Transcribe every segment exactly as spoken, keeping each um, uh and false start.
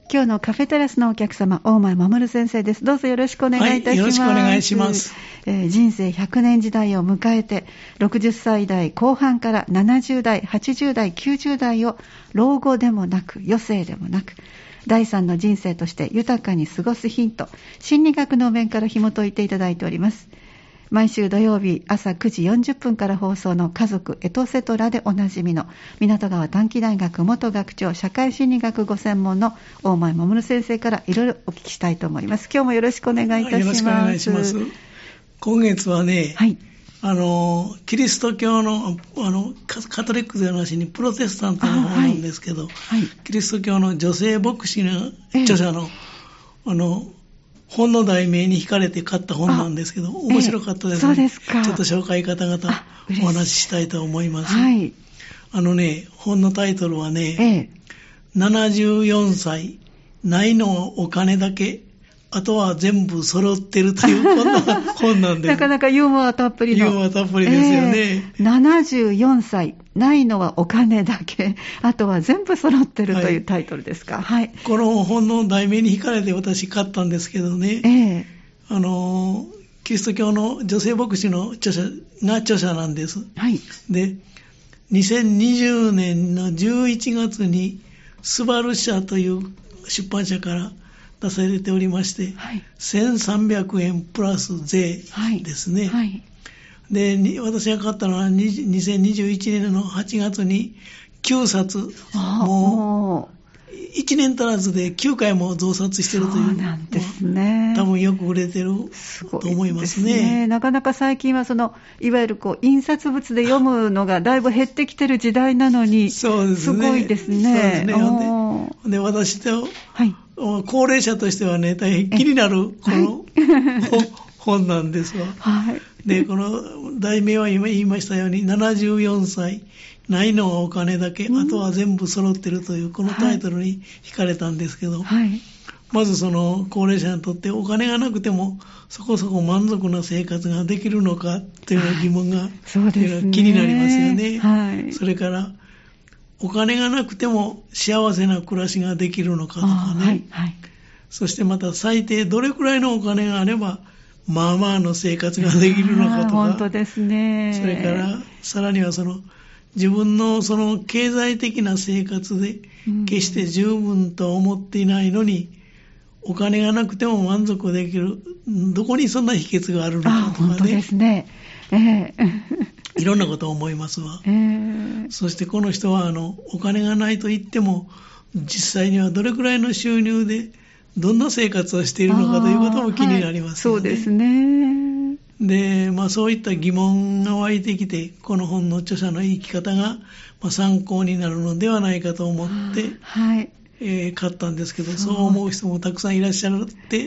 今日のカフェテラスのお客様、大前守先生です。どうぞよろしくお願いいたします。 はい、よろしくお願いします。 えー、人生ひゃくねん時代を迎えて、ろくじゅっさい代後半からななじゅう代、はちじゅう代、きゅうじゅう代を老後でもなく余生でもなく第三の人生として豊かに過ごすヒント、心理学の面から紐解いていただいております。毎週土曜日朝くじよんじゅっぷんから放送の家族エトセトラでおなじみの港川短期大学元学長社会心理学ご専門の大前守先生からいろいろお聞きしたいと思います。今日もよろしくお願いいたします。 よろしくお願いします。今月はね、 はい、 あのキリスト教の、あのカトリックではなしにプロテスタントの方なんですけど、はいはい、キリスト教の女性牧師の著者の、えー、あの本の題名に惹かれて買った本なんですけど、面白かったですね。 そうですか。 ちょっと紹介方々お話ししたいと思います。 はい、 あのね、本のタイトルはね、ええ、ななじゅうよんさい、ないのはお金だけ、あとは全部揃ってるというこんな本なんです。 なかなかユーモアたっぷりの。 ユーモアたっぷりですよね。 えー、ななじゅうよんさい、ないのはお金だけ、あとは全部揃ってるというタイトルですか。はい。はい、 この本の題名に惹かれて私買ったんですけどね。えー、あの、キリスト教の女性牧師の著者が著者なんです。 はい。で、 にせんにじゅうねんのじゅういちがつにスバル社という出版社から出されておりまして、はい、せんさんびゃくえんプラス税ですね。はいはい、で、私が買ったのはにせんにじゅういちねんのはちがつにきゅうさつ、もういちねん足らずできゅうかいも増刷しているという。 そうなんですね。 多分よく売れてると思いますね。 すごいですね。なかなか最近はそのいわゆるこう印刷物で読むのがだいぶ減ってきてる時代なのに、 そうですね。 すごいですね。 そうですね。ほんで、で私と、はい、高齢者としてはね、大変気になるこの、はい、本なんですわ。はい、で、この題名は今言いましたように、ななじゅうよんさい、ないのはお金だけ、あとは全部揃ってるというこのタイトルに惹かれたんですけど、はい、まずその高齢者にとってお金がなくてもそこそこ満足な生活ができるのかという疑問が、はい、そうですね、気になりますよね。はい、それからお金がなくても幸せな暮らしができるのかとかね、はいはい、そしてまた最低どれくらいのお金があればまあまあの生活ができるのかとか、 本当ですね。 それからさらにはその自分のその経済的な生活で決して十分と思っていないのに、お金がなくても満足できる、どこにそんな秘訣があるのかとかね。 本当ですね。えー、 いろんなことを思いますわ。えー、そしてこの人はあのお金がないと言っても実際にはどれくらいの収入でどんな生活をしているのかということも気になりますよね。 はい、そうですね。 で、まあそういった疑問が湧いてきて、この本の著者の生き方が、まあ、参考になるのではないかと思って、はい、えー、買ったんですけど、そう思う人もたくさんいらっしゃるって、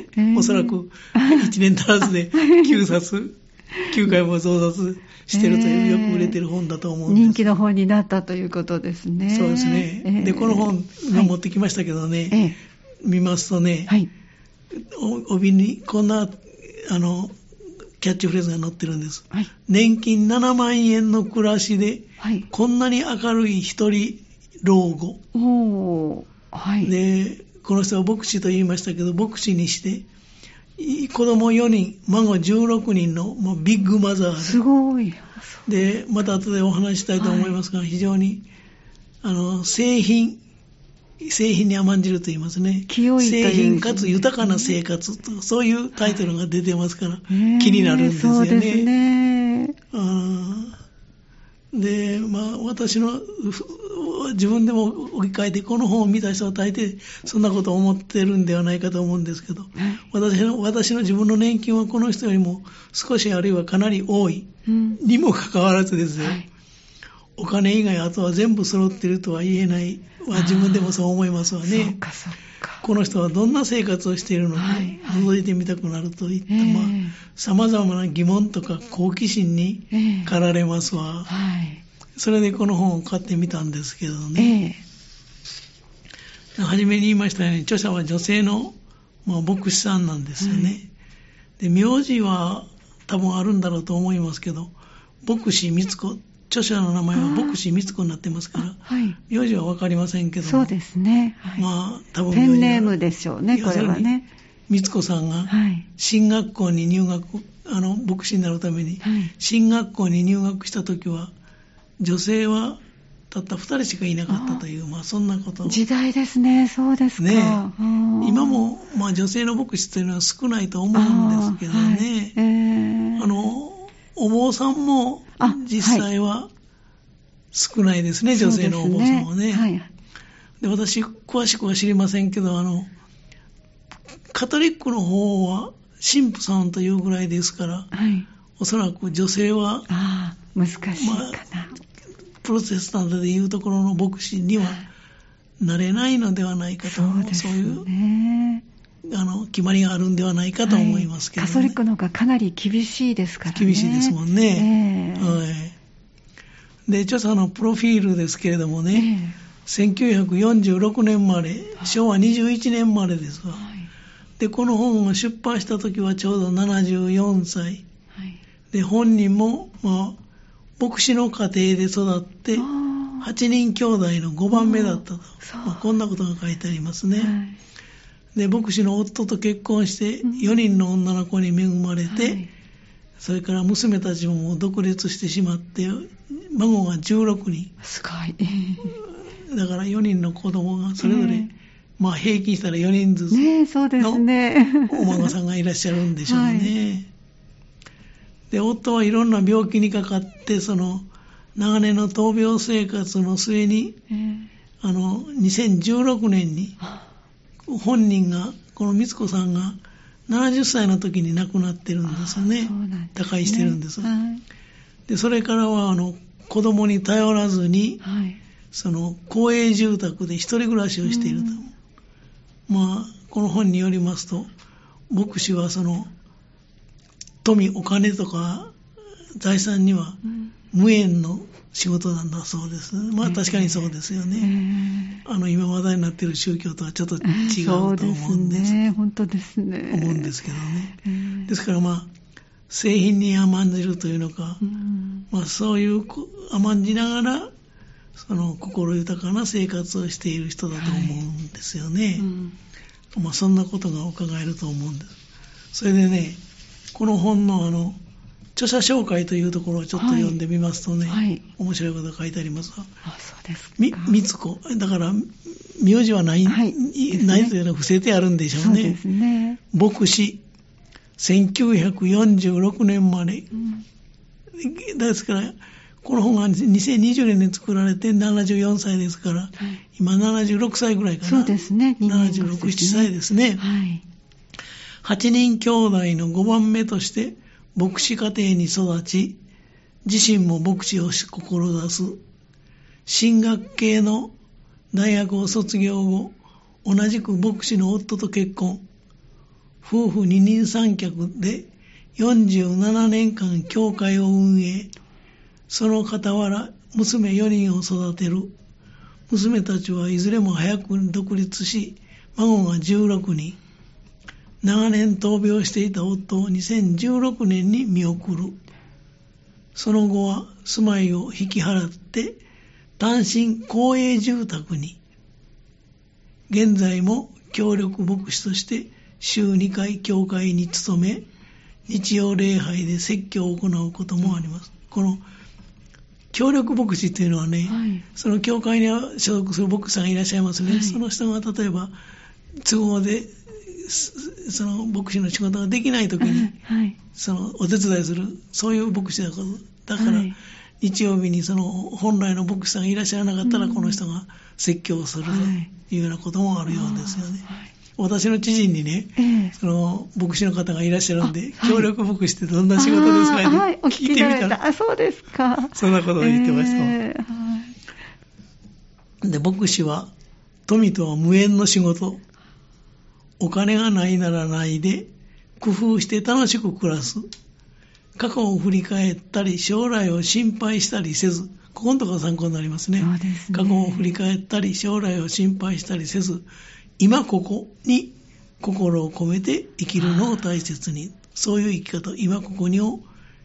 えー、おそらくいちねん足らずできゅうさつ、きゅうかいも増刷してるという、よく売れてる本だと思うんです。 人気の本になったということですね。 そうですね。えー、で、この本、はい、持ってきましたけどね、えー、見ますとね、はい、お帯にこんな、あの、キャッチフレーズが載ってるんです。はい、年金ななまんえんの暮らしで、はい、こんなに明るい一人老後。おー、はい、で、この人は牧師と言いましたけど、牧師にして、子供よにん、孫じゅうろくにんの、まあ、ビッグマザーで。 すごい。 で、また後でお話したいと思いますが、はい、非常に、あの、製品、製品に甘んじると言いますね。清いという製品かつ豊かな生活と、そういうタイトルが出てますから、はい、気になるんですよね。そうですね。で、まあ、私の、自分でも置き換えて、この本を見た人は大抵そんなことを思ってるんではないかと思うんですけど、はい、私の、私の自分の年金はこの人よりも少しあるいはかなり多い、うん、にもかかわらずですね、はい、お金以外あとは全部揃っているとは言えないは自分でもそう思いますわね。そうかそうか。この人はどんな生活をしているのか、はいはい、覗いてみたくなるといった、えー、まあ、様々な疑問とか好奇心に駆られますわ、えーはい。それでこの本を買ってみたんですけどね。えー、初めに言いましたように、著者は女性の、まあ、牧師さんなんですよね。はい、で、名字は多分あるんだろうと思いますけど、牧師美津子著者の名前は牧師美津子になってますから、 はい、 名字は分かりませんけども、 そうですね、はい、 まあ多分ペンネームでしょうね、これはね。 美津子さんが進学校に入学、あの牧師になるために、はい、進学校に入学した時は女性はたったふたりしかいなかったという、あまあそんなこと時代ですね。そうですかね。 今も、まあ、女性の牧師というのは少ないと思うんですけどね、あ、はいえー、あのお坊さんも実際は少ないですね、女性のお坊さんはね。はい、で私詳しくは知りませんけど、あのカトリックの方は神父さんというぐらいですから、はい、おそらく女性はあ難しいかな、まあ、 プロテスタントでいうところの牧師にはなれないのではないかと、そうですね、そういうあの決まりがあるんではないかと思いますけど、ね、 はい、カトリックの方がかなり厳しいですからね。 厳しいですもんね、えーはい、で著者のプロフィールですけれどもね、えー、せんきゅうひゃくよんじゅうろくねん生まれ、しょうわにじゅういちねん生まれですわ、はい、でこの本を出版した時はちょうどななじゅうよんさい、はい、で本人も、まあ、牧師の家庭で育ってはちにん兄弟のごばんめだったと、まあ、こんなことが書いてありますね、はい、で牧師の夫と結婚してよにんの女の子に恵まれて、はい、それから娘たちも独立してしまって孫がじゅうろくにん、 すごいだからよにんの子供がそれぞれ、えーまあ、平均したらよにんずつのお孫さんがいらっしゃるんでしょうね、はい、で夫はいろんな病気にかかってその長年の闘病生活の末に、えー、あのにせんじゅうろくねんに本人がこの美津子さんがななじゅっさいの時に亡くなってるんですね。他界してるんです、はい、でそれからはあの子供に頼らずに、はい、その公営住宅で一人暮らしをしていると、まあこの本によりますと牧師はその富お金とか財産には無縁の仕事なんだそうです。まあ確かにそうですよね、えー、あの今話題になっている宗教とはちょっと違うと思うんです、そうですね、 本当ですね、 思うんですけどね、えー、ですからまあ製品に甘んじるというのか、うん、まあそういう甘んじながらその心豊かな生活をしている人だと思うんですよね、はいうん、まあそんなことが伺えると思うんです。それでねこの本のあの著者紹介というところをちょっと読んでみますとね、はいはい、面白いことが書いてありますが、 あそうですか、 み美津子だから名字はない、はい、ないというのは伏せてあるんでしょうね。そうですね。牧師せんきゅうひゃくよんじゅうろくねん生まれ、うん、ですからこの本がにせんにじゅうねんに作られてななじゅうよんさいですから、はい、今ななじゅうろくさいぐらいかな。 そうですね、 ななじゅうろく、ななさいですね、はい、はちにん兄弟のごばんめとして牧師家庭に育ち、自身も牧師を志す。神学系の大学を卒業後、同じく牧師の夫と結婚。夫婦二人三脚でよんじゅうななねんかん教会を運営。その傍ら、娘よにんを育てる。娘たちはいずれも早く独立し、孫がじゅうろくにん。長年闘病していた夫をにせんじゅうろくねんに見送る。その後は住まいを引き払って単身公営住宅に。現在も協力牧師として週にかい教会に勤め、日曜礼拝で説教を行うこともあります。この協力牧師というのはね、はい、その教会に所属する牧師さんがいらっしゃいますね、はい、その人が例えば都合でその牧師の仕事ができないときに、はい、そのお手伝いするそういう牧師だから、だから、はい、日曜日にその本来の牧師さんがいらっしゃらなかったら、うん、この人が説教をするというようなこともあるようですよね、はい、私の知人にね、えー、その牧師の方がいらっしゃるんで、はい、協力牧師ってどんな仕事ですかって聞いてみたら、 はい、あそうですか、 そんなことを言ってました、えーはい、で牧師は富とは無縁の仕事、お金がないならないで工夫して楽しく暮らす。過去を振り返ったり将来を心配したりせず、ここのところ参考になりますね。そうですね。過去を振り返ったり将来を心配したりせず、今ここに心を込めて生きるのを大切に。そういう生き方、今ここにを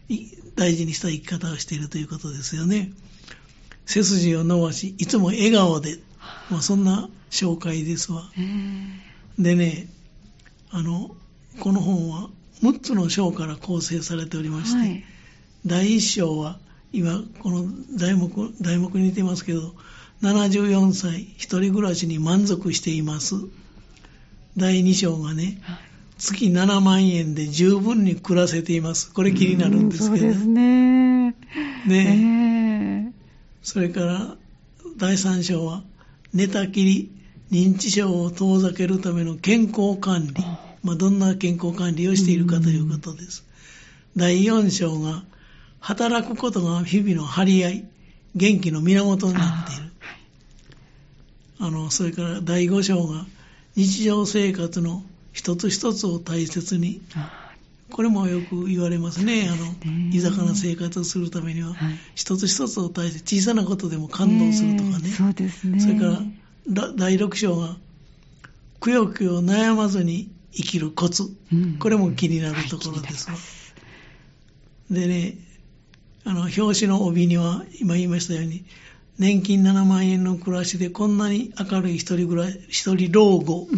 大事にした生き方をしているということですよね。背筋を伸ばし、いつも笑顔で、まあ、そんな紹介ですわ。でね、あの、この本はむっつの章から構成されておりまして、はい、だいいっ章は、今、この題目、題目に似てますけど、ななじゅうよんさい、一人暮らしに満足しています。だいに章がね、はい、月ななまんえんで十分に暮らせています。これ気になるんですけど。 そうですね。 ね、えー、それから、だいさん章は、寝たきり、認知症を遠ざけるための健康管理。まあ、どんな健康管理をしているかということです。だいよん章が、働くことが日々の張り合い、元気の源になっている。あの、それからだいご章が、日常生活の一つ一つを大切に。これもよく言われますね。あの、豊かな生活をするためには、はい、一つ一つを大切、小さなことでも感動するとかね。 そうですね。 それから、だいろく章が、くよくよ悩まずに生きるコツ。うん、これも気になるところです。はい、でね、あの、表紙の帯には、今言いましたように、年金ななまんえんの暮らしでこんなに明るい一人暮らし、一人老後、うん、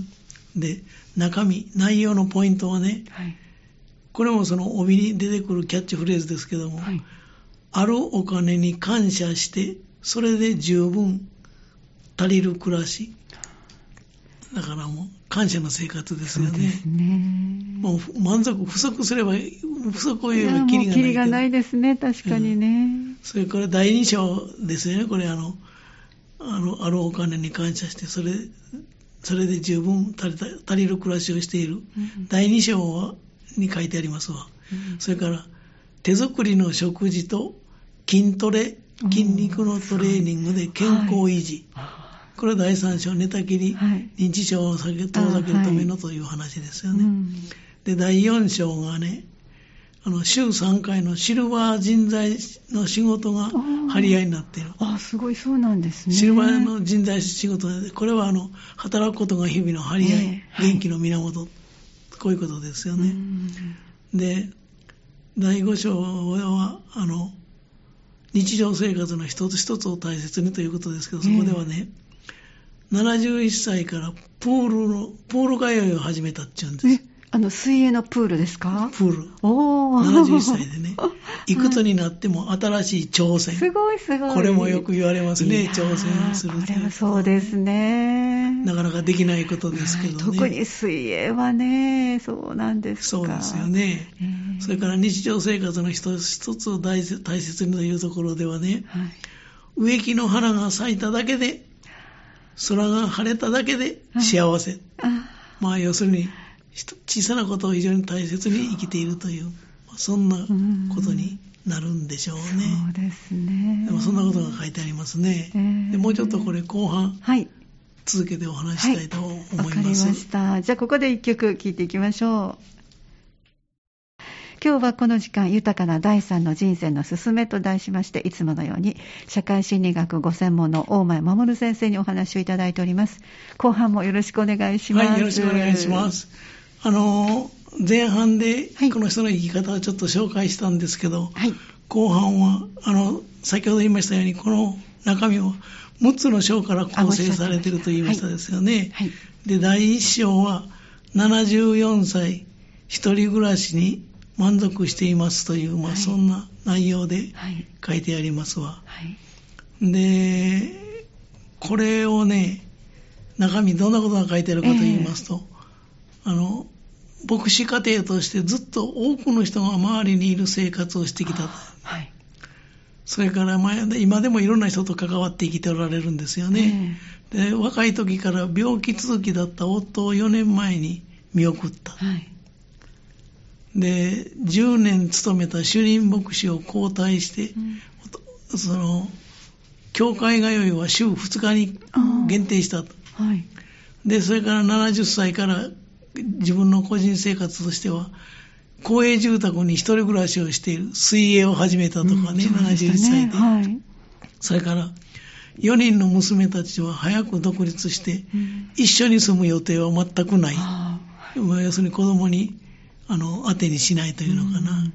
で、中身、内容のポイントはね、はい、これもその帯に出てくるキャッチフレーズですけども、はい、あるお金に感謝して、それで十分足りる暮らし。だからもう感謝の生活ですよね。そうですね。もう満足、不足すれば、不足を言えばキリがないけど。 キリがないですね、確かにね。うん、 それからだいに章ですよね、これあの、あの、あるお金に感謝して、それ、それで十分足りた、足りる暮らしをしている。うん、だいに章は、に書いてありますわ。うん、それから、手作りの食事と筋トレ、筋肉のトレーニングで健康維持。これはだいさん章、寝たきり、はい、認知症を遠ざけるためのという話ですよね。はい、うん、で、だいよん章がね、あの、週さんかいのシルバー人材の仕事が張り合いになっている。 ああ、すごい、そうなんですね。 シルバーの人材仕事で、これはあの、働くことが日々の張り合い、えー、元気の源、はい、こういうことですよね。で、だいご章は、あの、日常生活の一つ一つを大切にということですけど、そこではね、えー、ななじゅういっさいからプールの、プール通いを始めたっていうんです。 あの、水泳のプールですか？ プール。おー。ななじゅういっさいでね。いくつになっても新しい挑戦。 すごいすごい。 これもよく言われますね、挑戦する。 これはそうですね。 なかなかできないことですけどね。 特に水泳はね、そうなんですか。 そうですよね。えー、それから日常生活の一つ一つを大切にというところではね、はい、植木の花が咲いただけで、空が晴れただけで幸せ。あまあ要するに、小さなことを非常に大切に生きているという、そんなことになるんでしょうね。 そうですね。 でもそんなことが書いてありますね。えー、でもうちょっとこれ後半、はい、続けてお話したいと思います。わ、はい、かりました。じゃあここで一曲聴いていきましょう。今日はこの時間、豊かな第三の人生のすすめと題しまして、いつものように社会心理学ご専門の大前守先生にお話をいただいております。後半もよろしくお願いします。 はい、よろしくお願いします。あの、前半でこの人の生き方をちょっと紹介したんですけど、はい、後半は、あの、先ほど言いましたように、この中身はむっつの章から構成されていると言いましたですよね。はいはい、で、だいいっ章は、ななじゅうよんさい、一人暮らしに満足していますという、まあ、そんな内容で書いてありますわ。はいはい、で、これをね、中身どんなことが書いてあるかと言いますと、えー、あの、牧師家庭としてずっと多くの人が周りにいる生活をしてきた。はい、それから今でもいろんな人と関わって生きておられるんですよね。えー、で、若い時から病気続きだった夫をよねんまえに見送った。はい、で、じゅうねん勤めた主任牧師を交代して、うん、その、教会通いは週ふつかに限定したと。はい、で、それからななじゅっさいから自分の個人生活としては、公営住宅に一人暮らしをしている、水泳を始めたとかね、うん、ななじゅういっさいで。はい、それから、よにんの娘たちは早く独立して、うん、一緒に住む予定は全くない。要するに子供に、あの、当てにしないというのかな。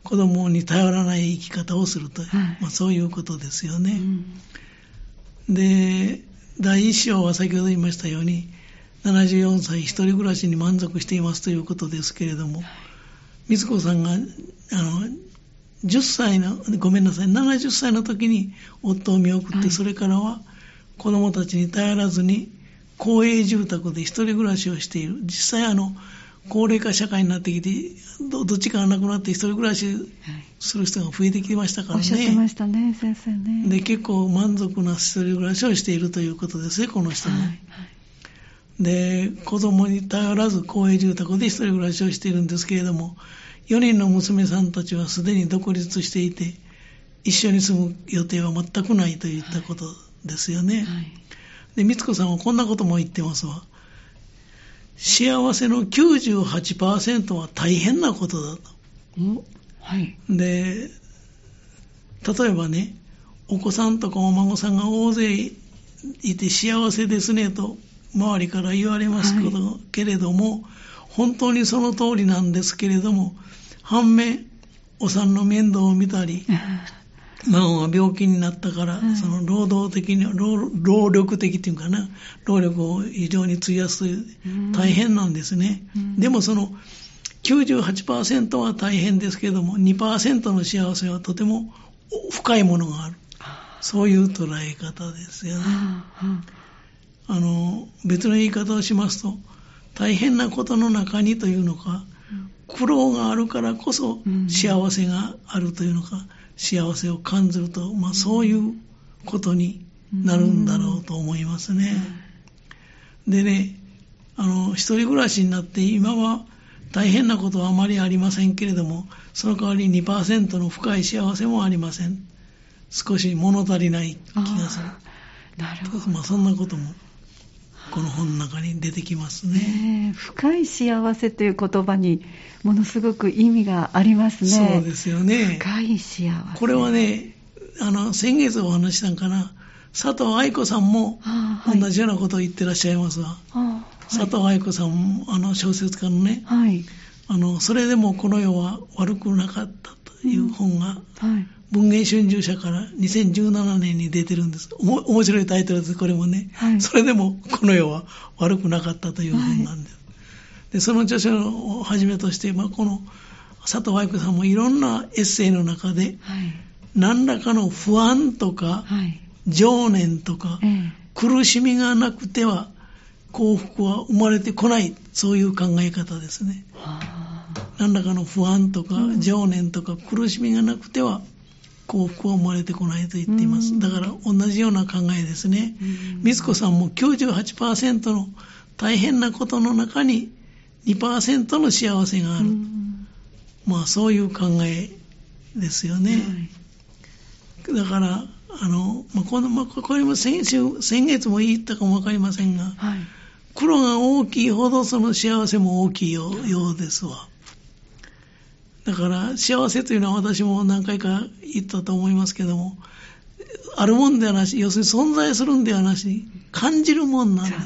子供に頼らない生き方をするという、 はいまあ、そういうことですよね。 うん、 で、第一章は先ほど言いましたように、ななじゅうよんさい一人暮らしに満足していますということですけれども、美津子さんがあのじゅっさいの、ごめんなさい、ななじゅっさいの時に夫を見送って、はい、それからは子供たちに頼らずに公営住宅で一人暮らしをしている。実際あの高齢化社会になってきて ど, どっちかがなくなって一人暮らしする人が増えてきましたからね。 おっしゃってましたね、先生ね。 で、結構満足な一人暮らしをしているということですね、この人も。はいはい、で、子供に頼らず公営住宅で一人暮らしをしているんですけれども、よにんの娘さんたちはすでに独立していて、一緒に住む予定は全くないといったことですよね。はいはい、で、美津子さんはこんなことも言ってますわ。幸せの きゅうじゅうはちパーセント は大変なことだと。 はい、 で、例えばね、お子さんとかお孫さんが大勢いて幸せですねと周りから言われますけど、はい、けれども、本当にその通りなんですけれども、反面、お産の面倒を見たり、孫が病気になったから、はい、その労働的に労、労力的っていうかな、労力を非常に費やすという、大変なんですね。でもその きゅうじゅうはちパーセント は大変ですけれども、にパーセント の幸せはとても深いものがある。そういう捉え方ですよね。あの、別の言い方をしますと、大変なことの中にというのか、苦労があるからこそ幸せがあるというのか、幸せを感じると、まあ、そういうことになるんだろうと思いますね。でね、あの一人暮らしになって今は大変なことはあまりありませんけれども、その代わり にパーセント の深い幸せもありません。少し物足りない気がする。 なるほど。 まあ、そんなこともこの本の中に出てきますね。 ね、深い幸せという言葉にものすごく意味がありますね。 そうですよね。 深い幸せ。 これはね、あの先月お話したんかな、佐藤愛子さんも同じようなことを言ってらっしゃいますわ。はい、佐藤愛子さんもあの小説家のね、はい、あのそれでもこの世は悪くなかったという本が、うんはい、文藝春秋社からにせんじゅうななねんに出てるんです。おも面白いタイトルです、これもね、はい、それでもこの世は悪くなかったという本なんです。はい、でその著書をはじめとして、まあ、この佐藤愛子さんもいろんなエッセイの中で、はい、何らかの不安とか、はい、情念とか、ええ、苦しみがなくては幸福は生まれてこない、そういう考え方ですね。はあ、何らかの不安とか、うん、情念とか苦しみがなくては幸福は生まれてこないと言っています。だから同じような考えですね。美津子さんも きゅうじゅうはちパーセント の大変なことの中に にパーセント の幸せがある。まあそういう考えですよね。はい、だからあの、まあ、この、まあ、これも先週先月も言ったかもわかりませんが、はい、苦労が大きいほどその幸せも大きいよう、ようですわ。だから幸せというのは私も何回か言ったと思いますけども、あるもんではなし、要するに存在するんではなし、感じるもんなんです。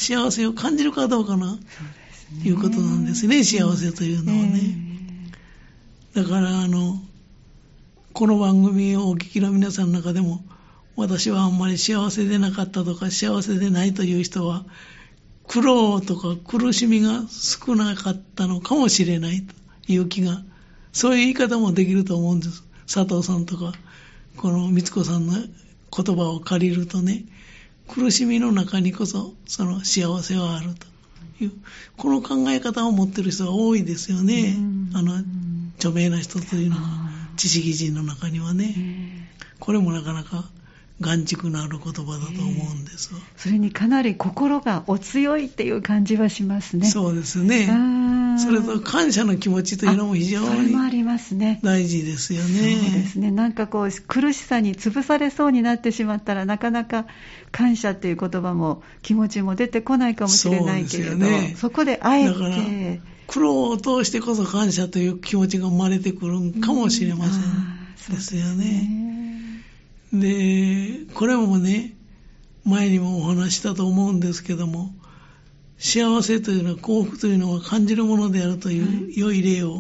幸せを感じるかどうかな、ということなんですね、幸せというのはね。だからあのこの番組をお聞きの皆さんの中でも、私はあんまり幸せでなかったとか幸せでないという人は、苦労とか苦しみが少なかったのかもしれないという気が、そういう言い方もできると思うんです。佐藤さんとかこの美津子さんの言葉を借りるとね、苦しみの中にこそその幸せはあるという、この考え方を持っている人が多いですよね。あの著名な人というのは知識人の中にはね、これもなかなか眼蓄のある言葉だと思うんです。 それにかなり心がお強いっていう感じはしますね。 そうですね。それと感謝の気持ちというのも非常に大事ですよね。 そうですね。なんかこう苦しさに潰されそうになってしまったら、なかなか感謝という言葉も気持ちも出てこないかもしれないけれど、 そうですよね。そこであえて苦労を通してこそ感謝という気持ちが生まれてくるかもしれませんですよね。で、これもね、前にもお話したと思うんですけども、幸せというのは、幸福というのは感じるものであるという良い例を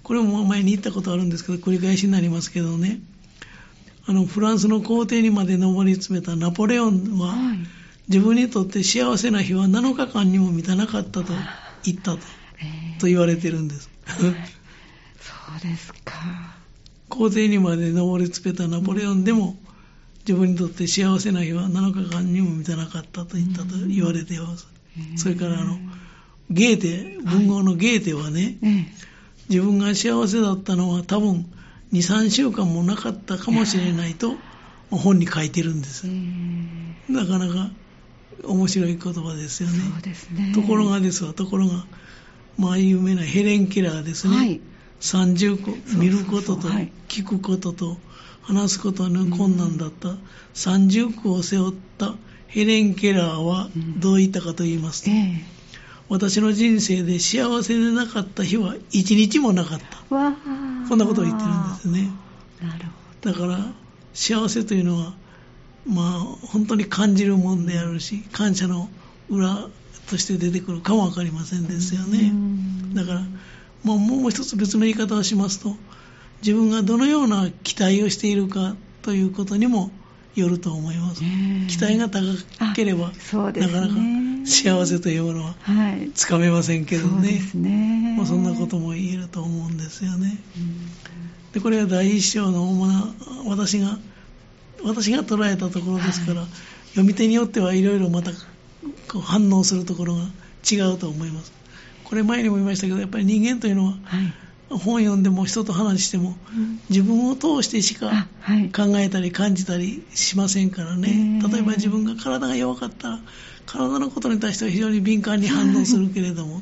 これも前に言ったことあるんですけど、繰り返しになりますけどね、あのフランスの皇帝にまで上り詰めたナポレオンは、はい、自分にとって幸せな日はなのかかんにも満たなかったと言ったと、えー、と言われてるんです。 そうですか。 皇帝にまで上り詰めたナポレオンでも、うん、自分にとって幸せな日はなのかかんにも満たなかったと言ったと言われています。うん、それからあのゲーテ、文豪のゲーテはね、はい、自分が幸せだったのは多分に、さんしゅうかんもなかったかもしれないと本に書いてるんです。なかなか面白い言葉ですよね。 そうですね。 ところがですわ、ところが、まあ有名なヘレン・ケラーですね。はい、さんじゅっこ見ることと聞くことと話すことの困難だったさんじゅっこを背負ったヘレン・ケラーはどう言ったかと言いますと、うんえー、私の人生で幸せでなかった日は一日もなかった。わこんなことを言ってるんですね。 なるほど。 だから幸せというのはまあ本当に感じるもんであるし、感謝の裏として出てくるかもわかりませんですよね。だから、まあ、もう一つ別の言い方をしますと、自分がどのような期待をしているかということにもよると思います。期待が高ければ、ね、なかなか幸せというものはつかめませんけどね、はい、そうですね、まあ、そんなことも言えると思うんですよね。でこれは第一章の主な私が私が捉えたところですから、はい、読み手によってはいろいろまたこう反応するところが違うと思います。これ前にも言いましたけど、やっぱり人間というのは、はい、本読んでも人と話しても、うん、自分を通してしか考えたり感じたりしませんからね、はい、例えば自分が体が弱かったら体のことに対しては非常に敏感に反応するけれども、はい、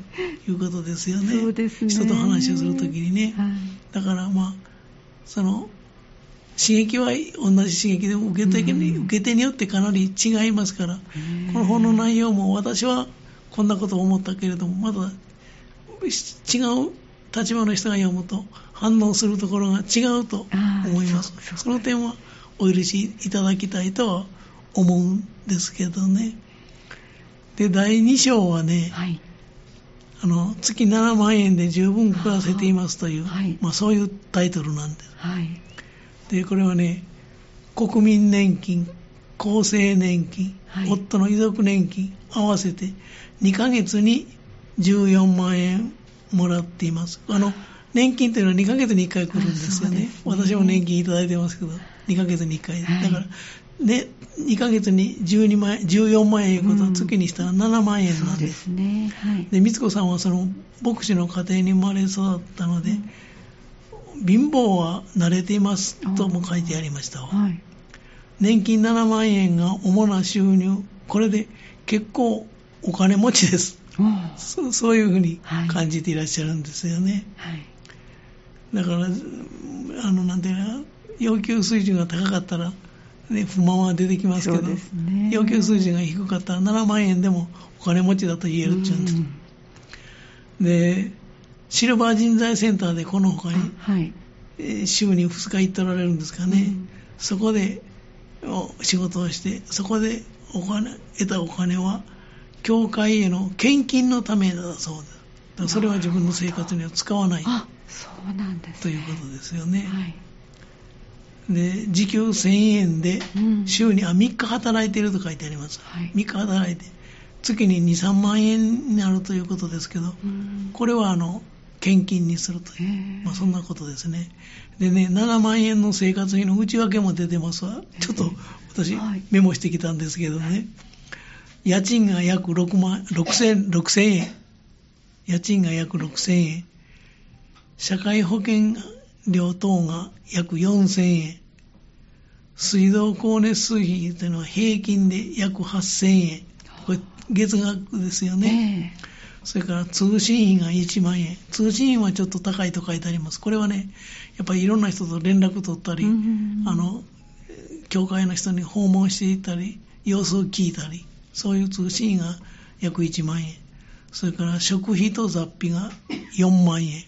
いうことですよね。 そうですね。 人と話をするときにね、はい、だからまあその刺激は同じ刺激でも受け手に、うん、受け手によってかなり違いますから、この本の内容も私はこんなことを思ったけれども、まだ違う立場の人が読むと反応するところが違うと思います。そ, その点はお許しいただきたいとは思うんですけどね。でだいに章はね、はい、あの月ななまんえんで十分暮らせていますという、はい、まあ、そういうタイトルなんです。はい、でこれはね、国民年金、厚生年金、はい、夫の遺族年金合わせてにかげつにじゅうよんまんえんもらっています。あの年金というのはにかげつにいっかい来るんですよ ね, ですね。私も年金いただいてますけどにかげつにいっかい、はい、だからね、にかげつにじゅうにまんえんじゅうよんまんえんいうことは月にしたらななまんえんなんです。 うん、そうですね。はい、 で光子さんはその牧師の家庭に生まれ育ったので、うん、貧乏は慣れていますとも書いてありましたわ。はい、年金ななまんえんが主な収入、これで結構お金持ちです。そ, そういうふうに感じていらっしゃるんですよね。はい、だからあのなんていうの、要求水準が高かったら、ね、不満は出てきますけど、ね、要求水準が低かったらななまんえんでもお金持ちだと言えるっていうんです。でシルバー人材センターでこの他に、はい、えー、週にふつか行っておられるんですかね、うん、そこで仕事をして、そこでお金得たお金は教会への献金のためだそうです。だからそれは自分の生活には使わない。 あ、そうなんですね。 ということですよね。はい、で時給せんえんで週に、うん、あみっか働いていると書いてあります。はい、みっか働いて月にに、さんまんえんになるということですけど、うん、これはあの献金にするという、まあ、そんなことですね。でね、ななまんえんの生活費の内訳も出てますわ。ちょっと私メモしてきたんですけどね、はい、家賃が約ろくまん、ろくせん、ろくせんえん、家賃が約ろくせんえん、社会保険料等が約よんせんえん、水道光熱水費というのは平均で約はっせんえん、これ月額ですよね。えー、それから通信費がいちまんえん、通信費はちょっと高いと書いてあります。これはね、やっぱりいろんな人と連絡取ったり、あの教会の人に訪問していったり、様子を聞いたり、そういう通信費が約いちまんえん、それから食費と雑費がよんまんえん、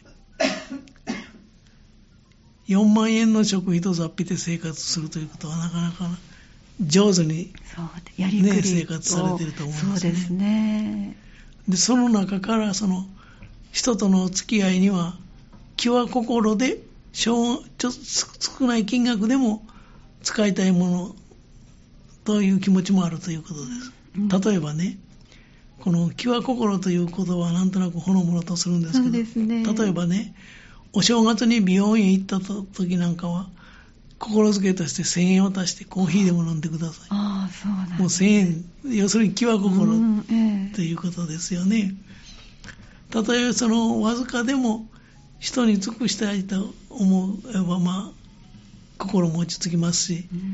よんまんえんの食費と雑費で生活するということはなかなか上手に、 やりくり、 ね、生活されていると思いますね。 そうですね。 でその中からその人との付き合いには気気は心で少ちょ少ない金額でも使いたいものという気持ちもあるということです。うん、例えばね、この気は心という言葉はなんとなくほのぼのとするんですけど、 そうですね、 例えばね、お正月に美容院へ行った時なんかは心づけとしてせんえんを足してコーヒーでも飲んでください。 ああ、そうなんですね。 もうせんえん、要するに気は心、 うんええ、 ということですよね。たとえそのわずかでも人に尽くしたいと思えば、まあ心も落ち着きますし、うん、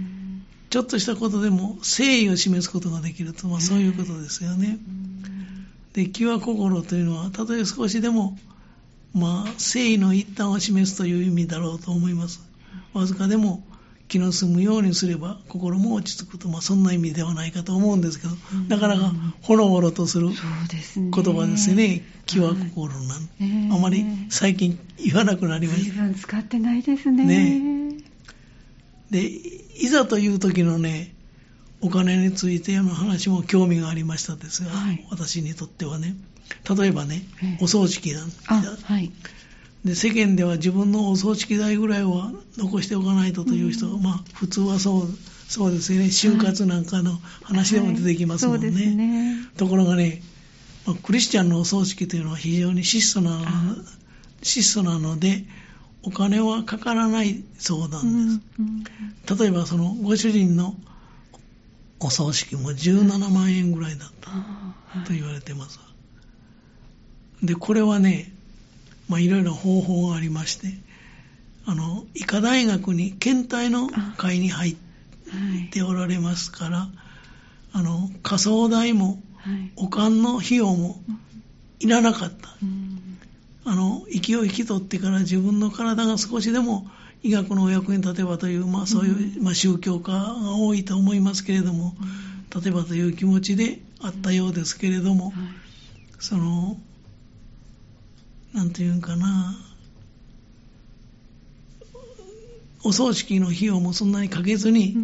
ちょっとしたことでも誠意を示すことができると、まあ、そういうことですよね。うん、で、気は心というのはたとえ少しでもまあ誠意の一端を示すという意味だろうと思います。わずかでも気の済むようにすれば心も落ち着くと、まあ、そんな意味ではないかと思うんですけど、うん、なかなかほのぼのとする言葉ですね。気は心なん、はい、えー、あまり最近言わなくなりました。 随分使ってないですね。 ねで、いざという時のね、お金についての話も興味がありましたですが、はい、私にとってはね、例えばね、えー、お葬式なんですが、はい、で世間では自分のお葬式代ぐらいは残しておかないとという人は、うん、まあ普通はそうそうですよね。就活なんかの話でも出てきますもんね。はいはい、そうですね。ところがね、まあ、クリスチャンのお葬式というのは非常に質素な質素なのでお金はかからないそうなんです。うんうん、例えばそのご主人のお葬式もじゅうななまんえんぐらいだったと言われてます。でこれはね、まあ、いろいろ方法がありまして、あの医科大学に検体の会に入っておられますから、あ、はい、あの火葬代も、はい、お棺の費用もいらなかった、うん、あの息を引き取ってから自分の体が少しでも医学のお役に立てばという、まあ、そういう、うん、まあ、宗教家が多いと思いますけれども、うん、立てばという気持ちであったようですけれども、うん、はい、そのなんていうんかな、お葬式の費用もそんなにかけずに、うん、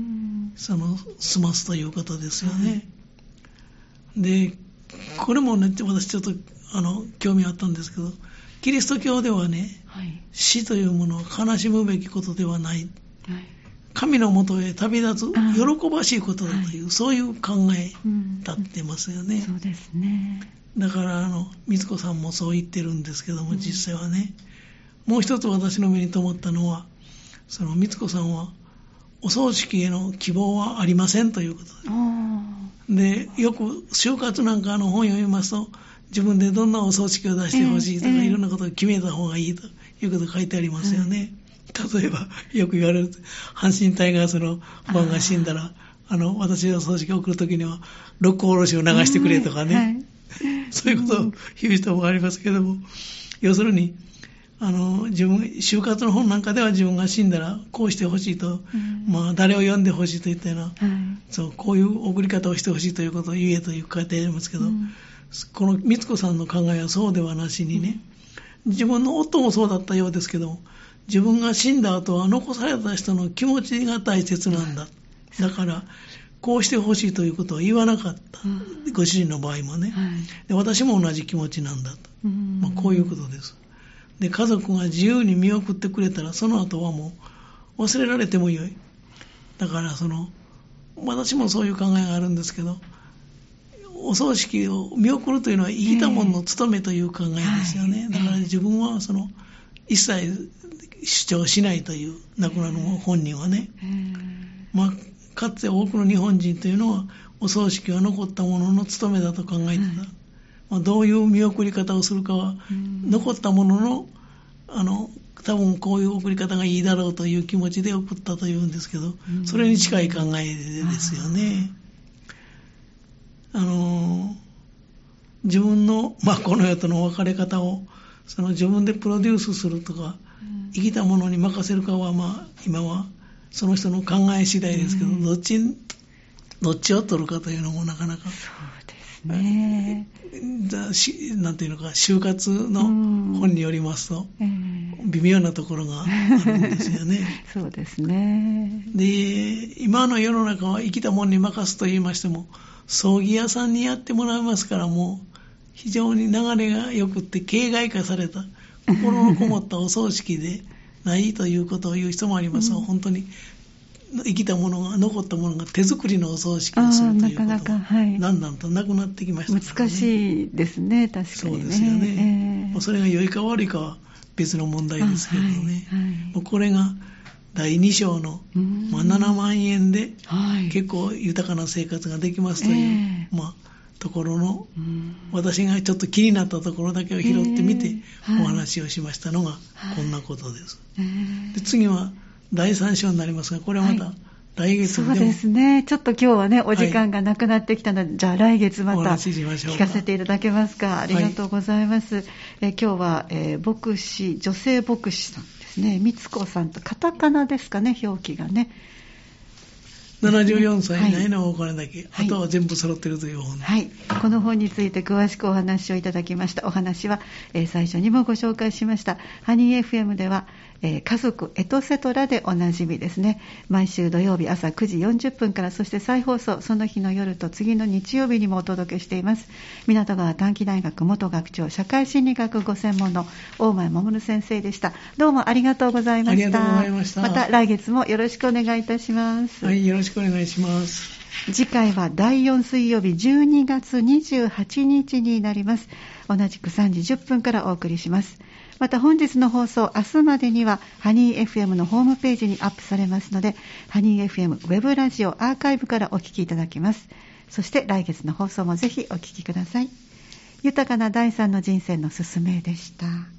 その済ますということですよね。はい、でこれもね、私ちょっとあの興味あったんですけど、キリスト教ではね、はい、死というものは悲しむべきことではない、はい、神のもとへ旅立つ喜ばしいことだという、はい、そういう考え立ってますよね。うん、 そうですね。 だからあの美津子さんもそう言ってるんですけども、実際はね、うん、もう一つ私の目に留まったのは、その美津子さんはお葬式への希望はありませんということで、でよく就活なんかの本を読みますと、自分でどんなお葬式を出してほしいとか、えーえー、いろんなことを決めた方がいいということが書いてありますよね。うん、例えばよく言われる阪神タイガースのファンが死んだら、あの私の葬式を送るときには六甲おろしを流してくれとかね、はい、そういうことを言う人もありますけども、うん、要するにあの自分就活の本なんかでは自分が死んだらこうしてほしいと、うん、まあ誰を呼んでほしいといったような、はい、そうこういう送り方をしてほしいということを言えという書いてありますけど、うん、この美津子さんの考えはそうではなしにね、うん、自分の夫もそうだったようですけど、自分が死んだ後は残された人の気持ちが大切なんだ、だからこうしてほしいということは言わなかった、うん、ご主人の場合もね、はい、で私も同じ気持ちなんだと、うん、まあ、こういうことです。で家族が自由に見送ってくれたらその後はもう忘れられてもよい。だからその私もそういう考えがあるんですけど、お葬式を見送るというのは生きた者の務めという考えですよね。だから自分はその一切主張しないという亡くなる本人はね、まあかつて多くの日本人というのはお葬式は残った者の務めだと考えてた。まあ、どういう見送り方をするかは、うん、残ったものの、あの、多分こういう送り方がいいだろうという気持ちで送ったというんですけど、うん、それに近い考えですよね。あの、自分の、まあ、この世との別れ方を、その自分でプロデュースするとか、うん、生きたものに任せるかは、まあ、今はその人の考え次第ですけど、うん、どっち、どっちを取るかというのもなかなか。 そうですね。 なんていうのか、就活の本によりますと、うん、微妙なところがあるんですよね。 そうですね。 で、今の世の中は生きたもんに任すと言いましても、葬儀屋さんにやってもらいますから、もう非常に流れが良くって形骸化された、 心のこもったお葬式でないということを言う人もありますが、うん、本当に生きたものが残ったものが手作りのお葬式をするということがなかなか、はい、だんだんとなくなってきましたからね。 難しいですね、確かにね。 そうですよね、えー、それが良いか悪いかは別の問題ですけどね、はいはい、もうこれがだいに章の、まあ、ななまんえんで結構豊かな生活ができますという、えーまあ、ところの私がちょっと気になったところだけを拾ってみてお話をしましたのがこんなことです、えー、で次はだいさん章になりますが、これはまた来月でも、 はい、そうですね、ちょっと今日はねお時間がなくなってきたので、はい、じゃあ来月また聞かせていただけますか。ありがとうございます、はい、え今日は、えー、牧師女性牧師さんですね、みつこさんとカタカナですかね、表記がねななじゅうよんさい以内のお金だけ、はい、あとは全部揃っているという本、 はい、この本について詳しくお話をいただきました。お話は、えー、最初にもご紹介しましたハニー エフエム では、えー、家族エトセトラでおなじみですね、毎週土曜日朝くじよんじゅっぷんから、そして再放送その日の夜と次の日曜日にもお届けしています。港川短期大学元学長社会心理学ご専門の大前守先生でした。どうもありがとうございました。 ありがとうございました。 また来月もよろしくお願いいたします。 はい、よろしくお願いします。 次回はだいよん水曜日じゅうにがつにじゅうはちにちになります。同じくさんじじゅっぷんからお送りします。また本日の放送、明日までにはハニー エフエム のホームページにアップされますので、ハニー エフエム ウェブラジオアーカイブからお聞きいただけます。そして来月の放送もぜひお聞きください。豊かな第三の人生のすすめでした。